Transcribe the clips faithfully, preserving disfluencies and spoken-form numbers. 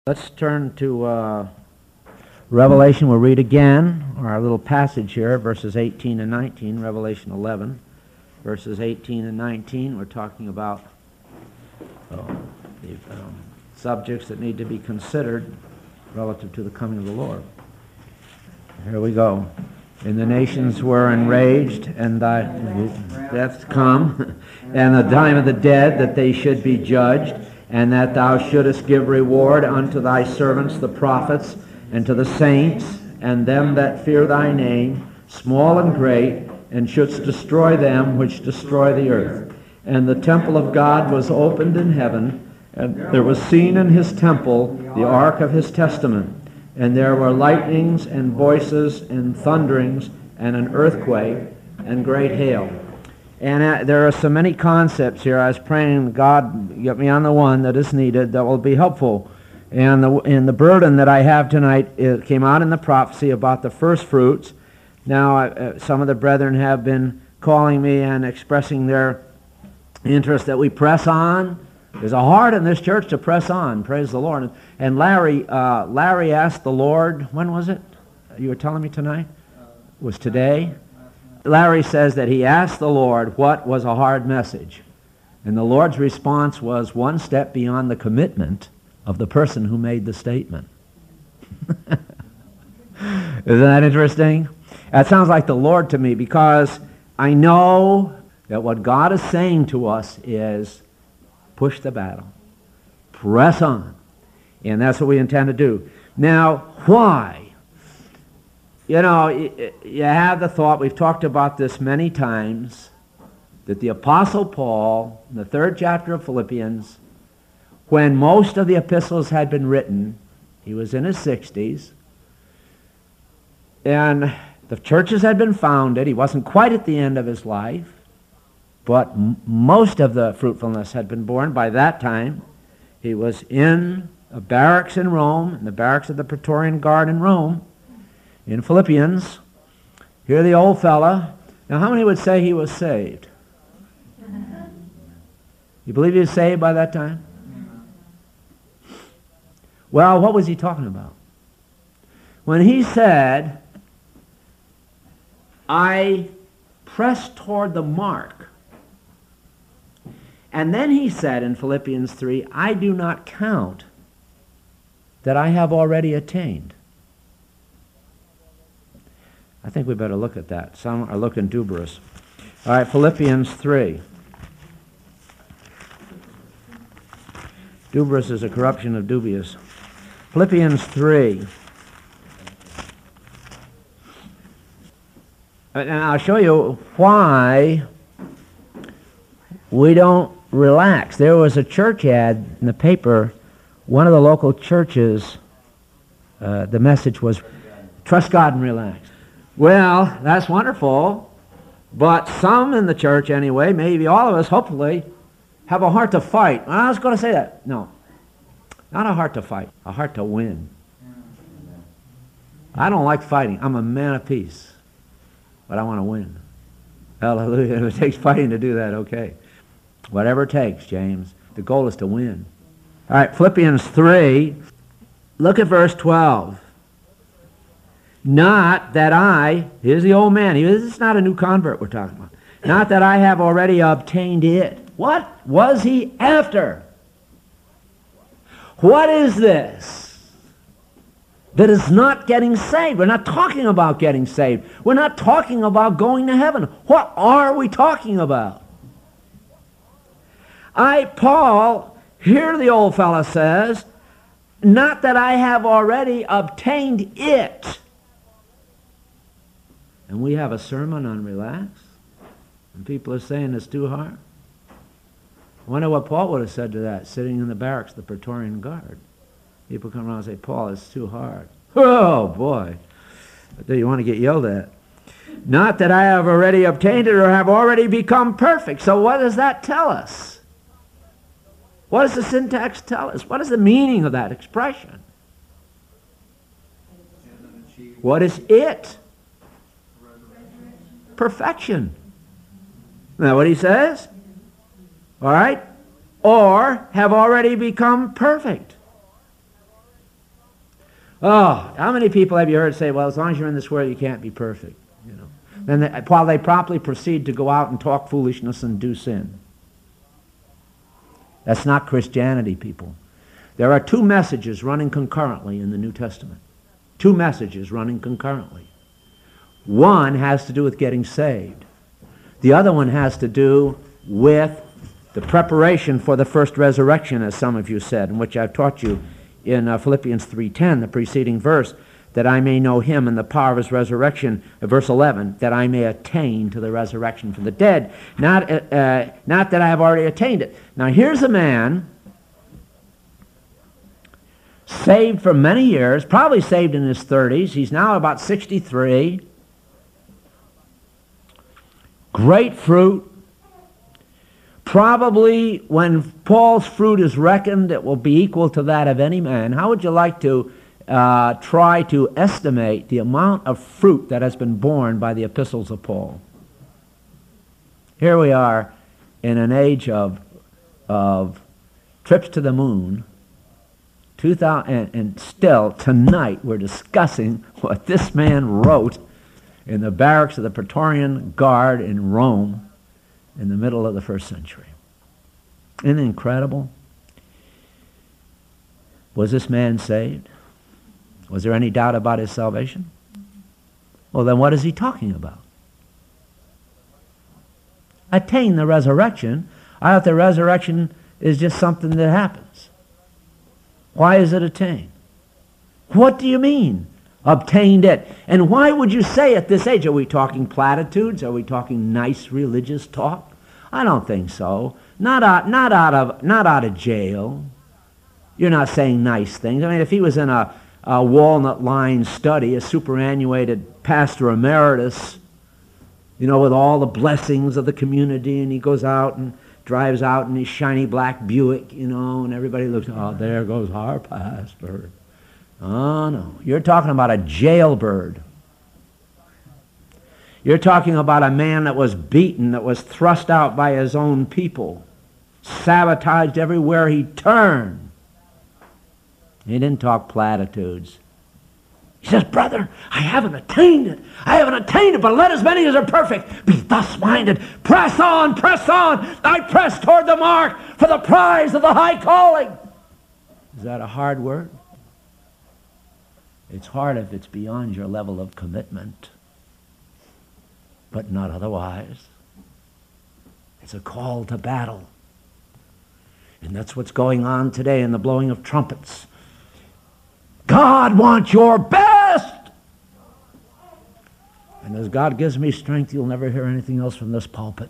Let's turn to uh, Revelation. We'll read again our little passage here, verses eighteen and nineteen, Revelation eleven, verses eighteen and nineteen. We're talking about uh, the um, subjects that need to be considered relative to the coming of the Lord. Here we go. And the nations were enraged, and thy death come, and the time of the dead, that they should be judged, and that thou shouldest give reward unto thy servants the prophets, and to the saints, and them that fear thy name, small and great, and shouldst destroy them which destroy the earth. And the temple of God was opened in heaven, and there was seen in his temple the ark of his testament. And there were lightnings and voices and thunderings and an earthquake and great hail. And uh, there are so many concepts here. I was praying, God, get me on the one that is needed that will be helpful. And the, and the burden that I have tonight, it came out in the prophecy about the first fruits. Now, uh, some of the brethren have been calling me and expressing their interest that we press on. There's a heart in this church to press on, praise the Lord. And Larry, uh, Larry asked the Lord, when was it? You were telling me tonight? It was today? Larry says that he asked the Lord what was a hard message. And the Lord's response was one step beyond the commitment of the person who made the statement. Isn't that interesting? That sounds like the Lord to me, because I know that what God is saying to us is push the battle. Press on. And that's what we intend to do. Now, why? You know, you have the thought, we've talked about this many times, that the Apostle Paul, in the third chapter of Philippians, when most of the epistles had been written, he was in his sixties, and the churches had been founded. He wasn't quite at the end of his life, but m- most of the fruitfulness had been born by that time. He was in a barracks in Rome, in the barracks of the Praetorian Guard in Rome, in Philippians. Here the old fella. Now, how many would say he was saved? You believe he was saved by that time? Well, what was he talking about? When he said, I press toward the mark. And then he said in Philippians three, I do not count that I have already attained. I think we better look at that. Some are looking dubious. All right, Philippians three. Dubious is a corruption of dubious. Philippians three. And I'll show you why we don't relax. There was a church ad in the paper. One of the local churches, uh, the message was, trust God and relax. Well, that's wonderful, but some in the church anyway, maybe all of us, hopefully, have a heart to fight. I was going to say that. No, not a heart to fight, a heart to win. I don't like fighting. I'm a man of peace, but I want to win. Hallelujah. If it takes fighting to do that, okay. Whatever it takes, James. The goal is to win. All right, Philippians three, look at verse twelve. Not that I, here's the old man, this is not a new convert we're talking about. Not that I have already obtained it. What was he after? What is this that is not getting saved? We're not talking about getting saved. We're not talking about going to heaven. What are we talking about? I, Paul, here the old fella says, not that I have already obtained it. And we have a sermon on relax, and people are saying it's too hard. I wonder what Paul would have said to that, sitting in the barracks, the Praetorian Guard. People come around and say, Paul, it's too hard. Oh, boy. Do you want to get yelled at? Not that I have already obtained it or have already become perfect. So what does that tell us? What does the syntax tell us? What is the meaning of that expression? What is it? Perfection. Isn't that what he says? All right? Or have already become perfect. Oh, how many people have you heard say, well, as long as you're in this world, you can't be perfect? You know. Then they, while they promptly proceed to go out and talk foolishness and do sin. That's not Christianity, people. There are two messages running concurrently in the New Testament. Two messages running concurrently. One has to do with getting saved. The other one has to do with the preparation for the first resurrection, as some of you said, in which I've taught you in uh, Philippians three ten, the preceding verse, that I may know him and the power of his resurrection, uh, verse eleven, that I may attain to the resurrection from the dead. Not, uh, uh, not that I have already attained it. Now here's a man saved for many years, probably saved in his thirties. He's now about sixty-three. Great fruit. Probably when Paul's fruit is reckoned, it will be equal to that of any man. How would you like to uh, try to estimate the amount of fruit that has been borne by the epistles of Paul? Here we are in an age of, of trips to the moon, two thousand, and, and still tonight we're discussing what this man wrote in the barracks of the Praetorian Guard in Rome in the middle of the first century. Isn't it incredible? Was this man saved? Was there any doubt about his salvation? Well, then what is he talking about? Attain the resurrection. I thought the resurrection is just something that happens. Why is it attained? What do you mean? Obtained it. And why would you say at this age? Are we talking platitudes? Are we talking nice religious talk? I don't think so. Not out, not out of, not out of jail. You're not saying nice things. I mean, if he was in a, a walnut-lined study, a superannuated pastor emeritus, you know, with all the blessings of the community, and he goes out and drives out in his shiny black Buick, you know, and everybody looks, oh, there goes our pastor. Oh, no. You're talking about a jailbird. You're talking about a man that was beaten, that was thrust out by his own people, sabotaged everywhere he turned. He didn't talk platitudes. He says, brother, I haven't attained it. I haven't attained it, but let as many as are perfect be thus minded. Press on, press on. I press toward the mark for the prize of the high calling. Is that a hard word? It's hard if it's beyond your level of commitment, but not otherwise. It's a call to battle. And that's what's going on today in the blowing of trumpets. God wants your best! And as God gives me strength, you'll never hear anything else from this pulpit.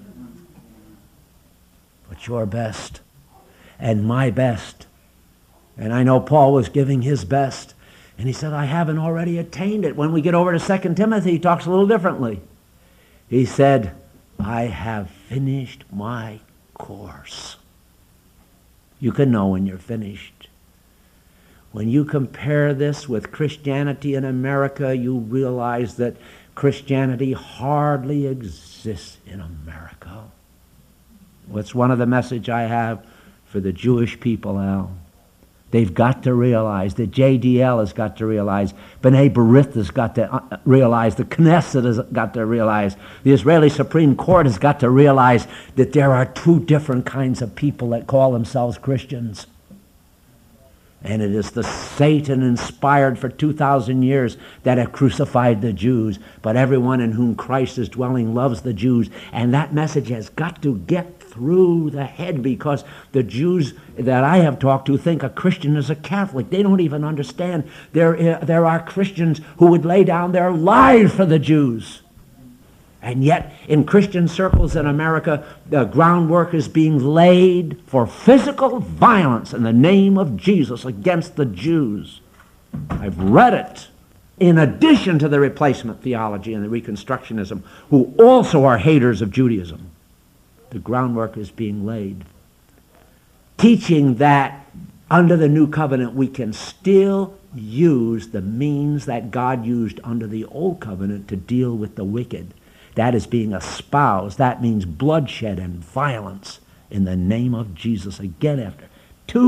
But your best and my best. And I know Paul was giving his best. And he said, I haven't already attained it. When we get over to Second Timothy, he talks a little differently. He said, I have finished my course. You can know when you're finished. When you compare this with Christianity in America, you realize that Christianity hardly exists in America. What's one of the message I have for the Jewish people, Al? They've got to realize, the J D L has got to realize, B'nai B'rith has got to realize, the Knesset has got to realize, the Israeli Supreme Court has got to realize that there are two different kinds of people that call themselves Christians. And it is the Satan inspired for two thousand years that have crucified the Jews. But everyone in whom Christ is dwelling loves the Jews. And that message has got to get through the head, because the Jews that I have talked to think a Christian is a Catholic. They don't even understand there, there are Christians who would lay down their lives for the Jews. And yet, in Christian circles in America, the groundwork is being laid for physical violence in the name of Jesus against the Jews. I've read it. In addition to the replacement theology and the Reconstructionism, who also are haters of Judaism, the groundwork is being laid. Teaching that under the new covenant we can still use the means that God used under the old covenant to deal with the wicked. That is being espoused. That means bloodshed and violence in the name of Jesus. Again, after two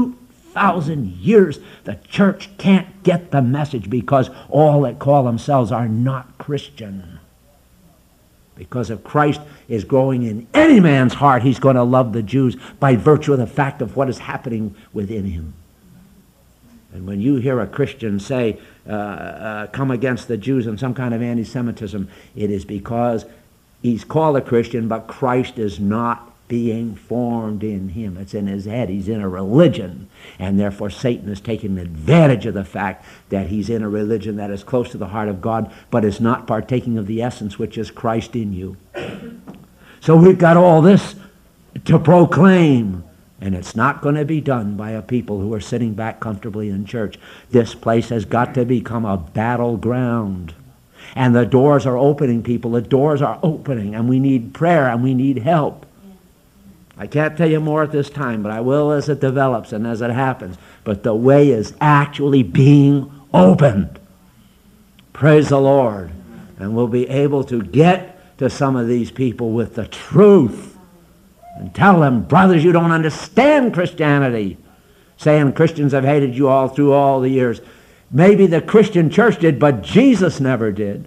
thousand years, the church can't get the message because all that call themselves are not Christian. Because if Christ is growing in any man's heart, he's going to love the Jews by virtue of the fact of what is happening within him. And when you hear a Christian say, uh, uh, come against the Jews in some kind of anti-Semitism, it is because he's called a Christian, but Christ is not being formed in him. It's in his head. He's in a religion. And therefore Satan is taking advantage of the fact that he's in a religion that is close to the heart of God, but is not partaking of the essence which is Christ in you. So we've got all this to proclaim. And it's not going to be done by a people who are sitting back comfortably in church. This place has got to become a battleground. And the doors are opening, people. The doors are opening. And we need prayer and we need help. I can't tell you more at this time, but I will as it develops and as it happens. But the way is actually being opened. Praise the Lord. And we'll be able to get to some of these people with the truth and tell them, brothers, you don't understand Christianity. Saying Christians have hated you all through all the years. Maybe the Christian church did, but Jesus never did.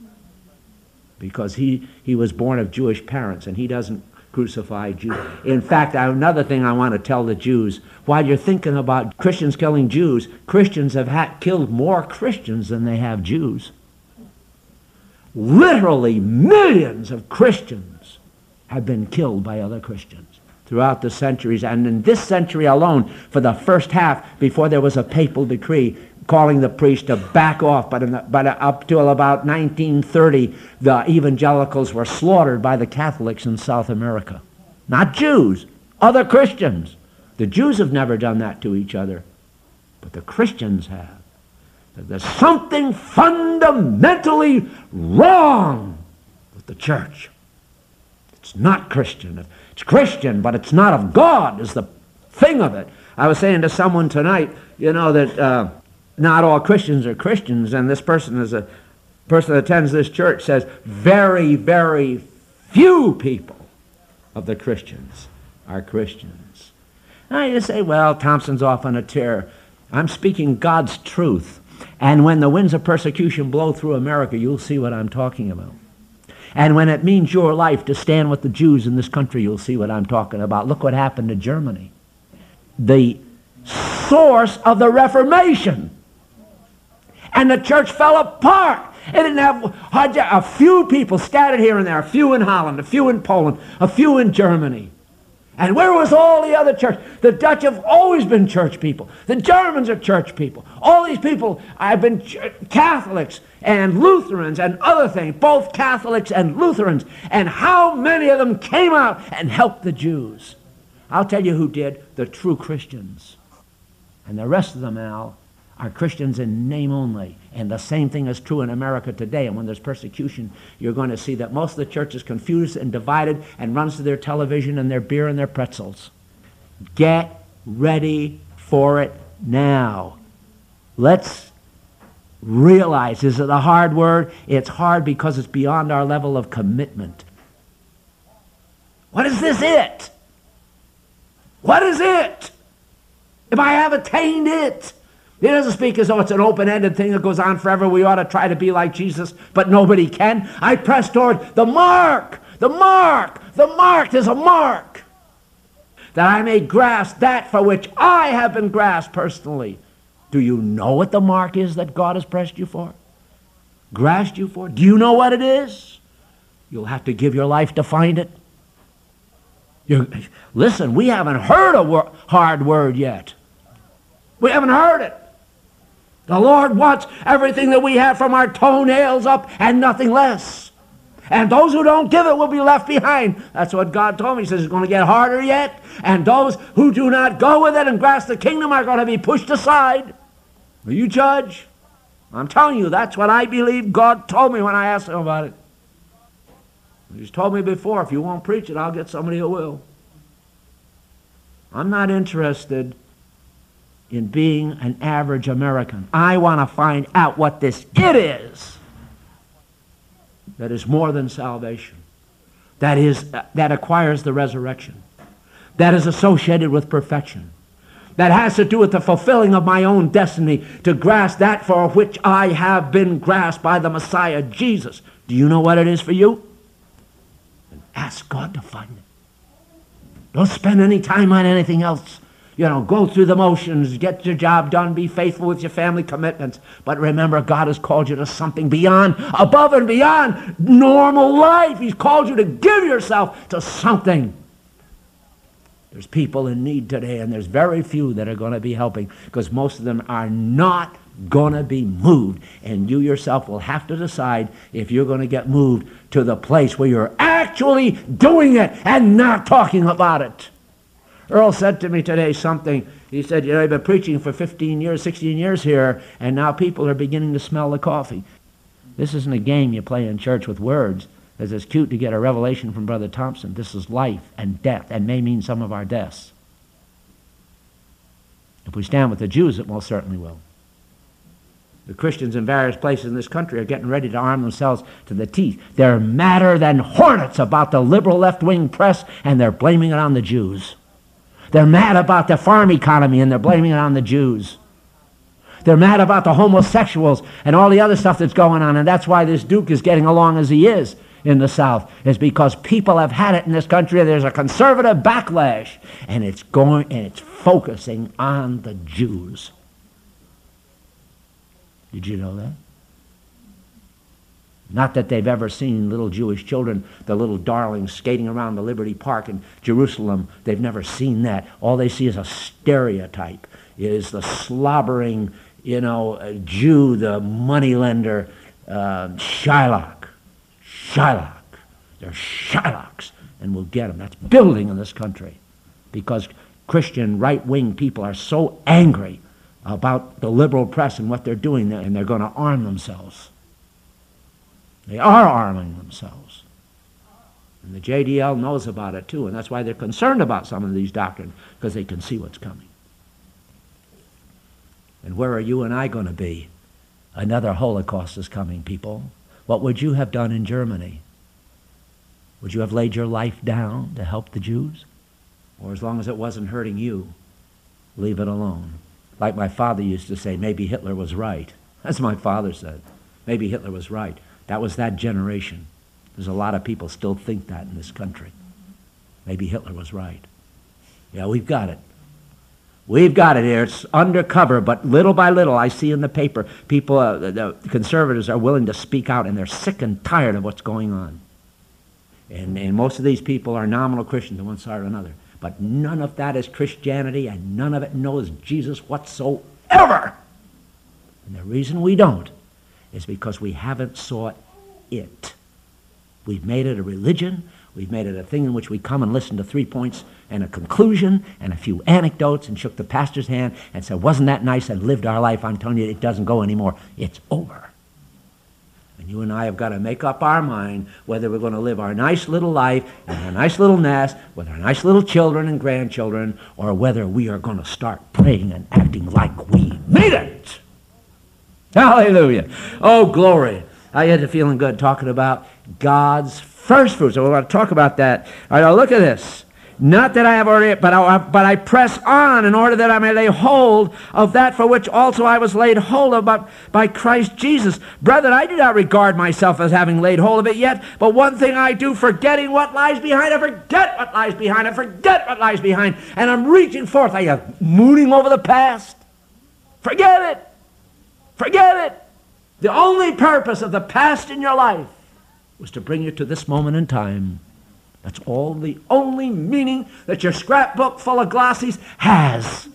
Because he, he was born of Jewish parents and he doesn't crucify Jews. In fact, another thing I want to tell the Jews, while you're thinking about Christians killing Jews, Christians have ha- killed more Christians than they have Jews. Literally millions of Christians have been killed by other Christians throughout the centuries. And in this century alone, for the first half, before there was a papal decree calling the priest to back off, but, in the, but up till about nineteen thirty, the evangelicals were slaughtered by the Catholics in South America. Not Jews, other Christians. The Jews have never done that to each other, but the Christians have. There's something fundamentally wrong with the church. It's not Christian. It's Christian, but it's not of God is the thing of it. I was saying to someone tonight, you know, that uh, not all Christians are Christians, and this person is a person that attends this church says very, very few people of the Christians are Christians. And I just say, well, Thompson's off on a tear. I'm speaking God's truth. And when the winds of persecution blow through America, you'll see what I'm talking about. And when it means your life to stand with the Jews in this country, you'll see what I'm talking about. Look what happened to Germany. The source of the Reformation. And the church fell apart. It didn't have a few people scattered here and there, a few in Holland, a few in Poland, a few in Germany. And where was all the other church? The Dutch have always been church people. The Germans are church people. All these people have been Catholics and Lutherans and other things, both Catholics and Lutherans. And how many of them came out and helped the Jews? I'll tell you who did. The true Christians. And the rest of them, Al, are Christians in name only. And the same thing is true in America today. And when there's persecution, you're going to see that most of the church is confused and divided and runs to their television and their beer and their pretzels. Get ready for it now. Let's realize, is it a hard word? It's hard because it's beyond our level of commitment. What is this it? What is it? If I have attained it. He doesn't speak as though it's an open-ended thing that goes on forever. We ought to try to be like Jesus, but nobody can. I press toward the mark, the mark, the mark. There's a mark. That I may grasp that for which I have been grasped personally. Do you know what the mark is that God has pressed you for? Grasped you for? Do you know what it is? You'll have to give your life to find it. You're, listen, we haven't heard a wor- hard word yet. We haven't heard it. The Lord wants everything that we have from our toenails up and nothing less. And those who don't give it will be left behind. That's what God told me. He says it's going to get harder yet. And those who do not go with it and grasp the kingdom are going to be pushed aside. Will you judge? I'm telling you, that's what I believe God told me when I asked him about it. He's told me before, if you won't preach it, I'll get somebody who will. I'm not interested in being an average American. I want to find out what this it is that is more than salvation, that is, that acquires the resurrection, that is associated with perfection, that has to do with the fulfilling of my own destiny, to grasp that for which I have been grasped by the Messiah, Jesus. Do you know what it is for you? And ask God to find it. Don't spend any time on anything else. You know, go through the motions, get your job done, be faithful with your family commitments. But remember, God has called you to something beyond, above and beyond normal life. He's called you to give yourself to something. There's people in need today, and there's very few that are going to be helping, because most of them are not going to be moved. And you yourself will have to decide if you're going to get moved to the place where you're actually doing it and not talking about it. Earl said to me today something. He said, you know, I've been preaching for fifteen years, sixteen years here, and now people are beginning to smell the coffee. This isn't a game you play in church with words. It's as cute to get a revelation from Brother Thompson. This is life and death, and may mean some of our deaths. If we stand with the Jews, it most certainly will. The Christians in various places in this country are getting ready to arm themselves to the teeth. They're madder than hornets about the liberal left-wing press, and they're blaming it on the Jews. They're mad about the farm economy, and they're blaming it on the Jews. They're mad about the homosexuals and all the other stuff that's going on, and that's why this Duke is getting along as he is in the South, is because people have had it in this country. There's a conservative backlash, and it's going and it's focusing on the Jews. Did you know that? Not that they've ever seen little Jewish children, the little darlings, skating around the Liberty Park in Jerusalem. They've never seen that. All they see is a stereotype. It is the slobbering, you know, Jew, the moneylender, uh, Shylock. Shylock. They're Shylocks, and we'll get them. That's building in this country, because Christian right-wing people are so angry about the liberal press and what they're doing there, and they're going to arm themselves. They are arming themselves. And the J D L knows about it too, and that's why they're concerned about some of these doctrines, because they can see what's coming. And where are you and I going to be? Another Holocaust is coming, people. What would you have done in Germany? Would you have laid your life down to help the Jews? Or as long as it wasn't hurting you, leave it alone? Like my father used to say, maybe Hitler was right. That's what my father said. Maybe Hitler was right. That was that generation. There's a lot of people still think that in this country. Maybe Hitler was right. Yeah, we've got it. We've got it here. It's undercover, but little by little, I see in the paper, people, uh, the, the conservatives are willing to speak out, and they're sick and tired of what's going on. And, and most of these people are nominal Christians on one side or another. But none of that is Christianity, and none of it knows Jesus whatsoever. And the reason we don't is because we haven't sought it. We've made it a religion. We've made it a thing in which we come and listen to three points and a conclusion and a few anecdotes and shook the pastor's hand and said, wasn't that nice, and lived our life. I'm telling you, it doesn't go anymore. It's over. And you and I have got to make up our mind whether we're going to live our nice little life in our nice little nest with our nice little children and grandchildren, or whether we are going to start praying and acting like we made it. Hallelujah. Oh, glory. I had the feeling good talking about God's first fruits. So we want to talk about that. All right, now look at this. Not that I have already, but I, but I press on in order that I may lay hold of that for which also I was laid hold of by, by Christ Jesus. Brethren, I do not regard myself as having laid hold of it yet, but one thing I do, forgetting what lies behind, I forget what lies behind, I forget what lies behind, and I'm reaching forth. Are you mooning over the past? Forget it. Forget it. The only purpose of the past in your life was to bring you to this moment in time. That's all the only meaning that your scrapbook full of glossies has,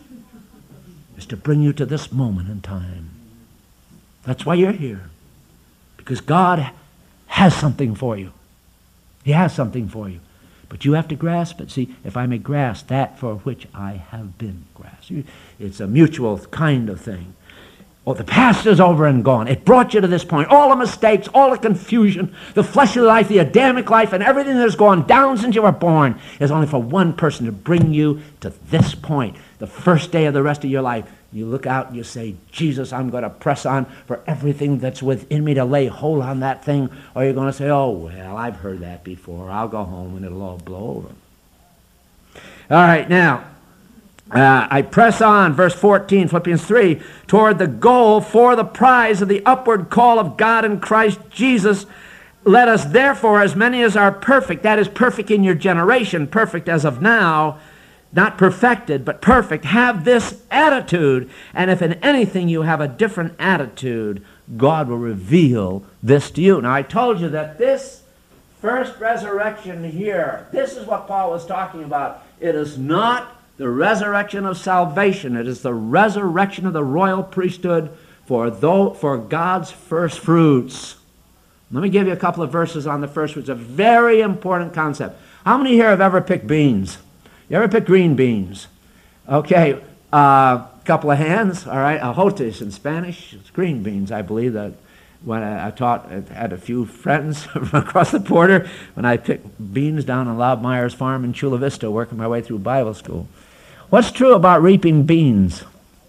is to bring you to this moment in time. That's why you're here. Because God has something for you. He has something for you. But you have to grasp it. See, if I may grasp that for which I have been grasped. It's a mutual kind of thing. Oh, the past is over and gone. It brought you to this point. All the mistakes, all the confusion, the fleshly life, the Adamic life, and everything that has gone down since you were born is only for one person to bring you to this point, the first day of the rest of your life. You look out and you say, Jesus, I'm going to press on for everything that's within me to lay hold on that thing. Or you're going to say, oh, well, I've heard that before. I'll go home and it'll all blow over. All right, now, Uh, I press on, verse fourteen, Philippians three, toward the goal for the prize of the upward call of God in Christ Jesus. Let us therefore, as many as are perfect, that is perfect in your generation, perfect as of now, not perfected, but perfect, have this attitude. And if in anything you have a different attitude, God will reveal this to you. Now, I told you that this first resurrection here, this is what Paul was talking about. It is not the resurrection of salvation. It is the resurrection of the royal priesthood for, though, for God's first fruits. Let me give you a couple of verses on the first fruits. A very important concept. How many here have ever picked beans? You ever pick green beans? Okay, a uh, couple of hands. All right, ejotes in Spanish. It's green beans, I believe. That when I, I taught, I had a few friends from across the border when I picked beans down on Loudmeyer's farm in Chula Vista, working my way through Bible school. What's true about reaping beans?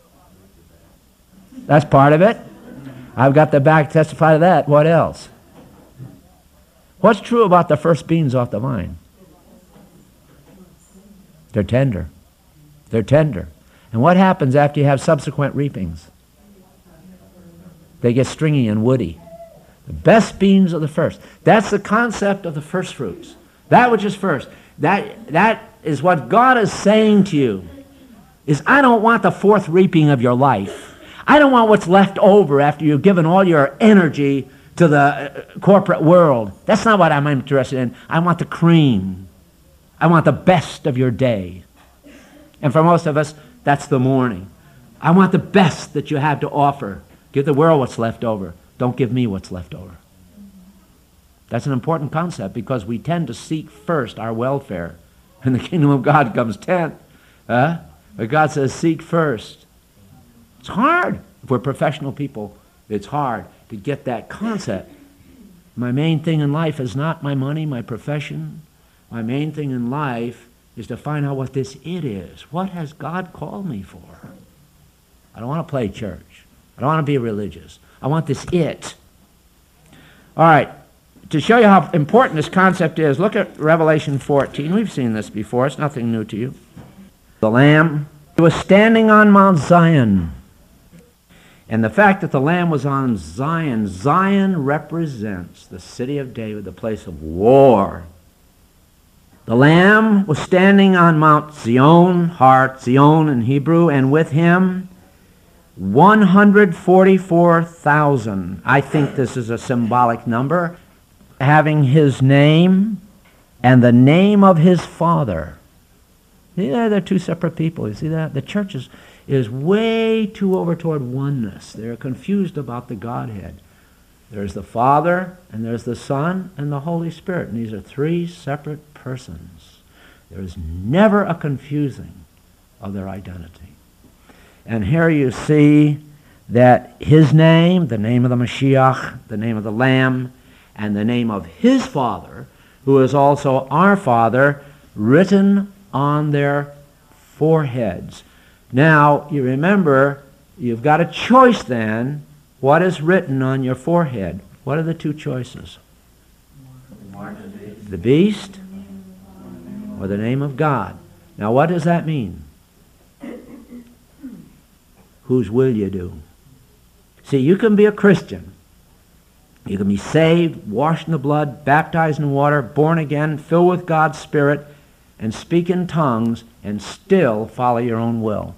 That's part of it. I've got the back to testify to that. What else? What's true about the first beans off the vine? They're tender. They're tender. And what happens after you have subsequent reapings? They get stringy and woody. The best beans are the first. That's the concept of the first fruits. That which is first. That, that is what God is saying to you. Is I don't want the fourth reaping of your life. I don't want what's left over after you've given all your energy to the uh, corporate world. That's not what I'm interested in. I want the cream. I want the best of your day. And for most of us, that's the morning. I want the best that you have to offer. Give the world what's left over. Don't give me what's left over. That's an important concept because we tend to seek first our welfare. And the kingdom of God comes tenth. Huh? But God says seek first. It's hard. If we're professional people, it's hard to get that concept. My main thing in life is not my money, my profession. My main thing in life is to find out what this it is. What has God called me for? I don't want to play church. I don't want to be religious. I want this it. All right. To show you how important this concept is, look at Revelation fourteen. We've seen this before. It's nothing new to you. The Lamb was standing on Mount Zion. And the fact that the Lamb was on Zion, Zion represents the city of David, the place of war. The Lamb was standing on Mount Zion, Har Zion in Hebrew, and with him one hundred forty-four thousand. I think this is a symbolic number, having his name and the name of his Father. See that? They're two separate people. You see that? The church is, is way too over toward oneness. They're confused about the Godhead. There's the Father, and there's the Son, and the Holy Spirit. And these are three separate persons. There is never a confusing of their identity. And here you see that his name, the name of the Mashiach, the name of the Lamb, and the name of his Father, who is also our Father, written on their foreheads. Now, you remember, you've got a choice then. What is written on your forehead? What are the two choices? The beast or the name of God. Now, what does that mean? Whose will you do? See, you can be a Christian. You can be saved, washed in the blood, baptized in water, born again, filled with God's Spirit, and speak in tongues, and still follow your own will.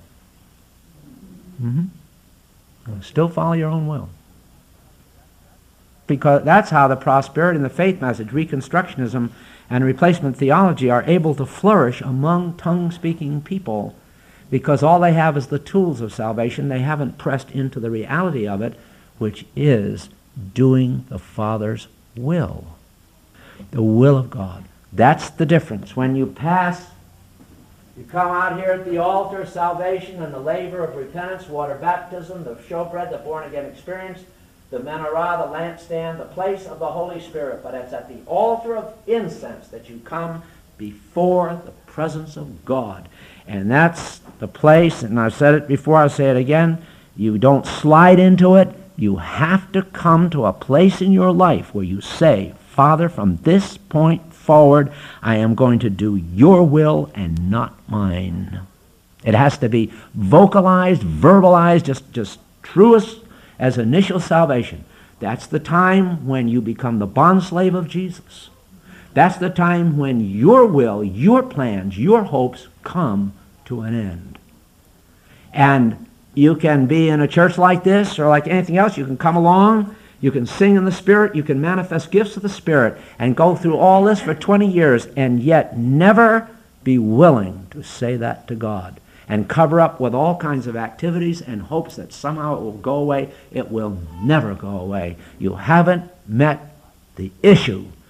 Mm-hmm. Still follow your own will. Because that's how the prosperity and the faith message, Reconstructionism, and replacement theology are able to flourish among tongue-speaking people, because all they have is the tools of salvation. They haven't pressed into the reality of it, which is doing the Father's will. The will of God. That's the difference. When you pass, you come out here at the altar, salvation and the laver of repentance, water baptism, the showbread, the born-again experience, the menorah, the lampstand, the place of the Holy Spirit. But it's at the altar of incense that you come before the presence of God. And that's the place, and I've said it before, I'll say it again, you don't slide into it. You have to come to a place in your life where you say, Father, from this point forward, I am going to do your will and not mine. It has to be vocalized, verbalized, just, just truest as initial salvation. That's the time when you become the bondslave of Jesus. That's the time when your will, your plans, your hopes come to an end. And you can be in a church like this or like anything else. You can come along, you can sing in the Spirit, you can manifest gifts of the Spirit, and go through all this for twenty years and yet never be willing to say that to God and cover up with all kinds of activities and hopes that somehow it will go away. It will never go away. You haven't met the issue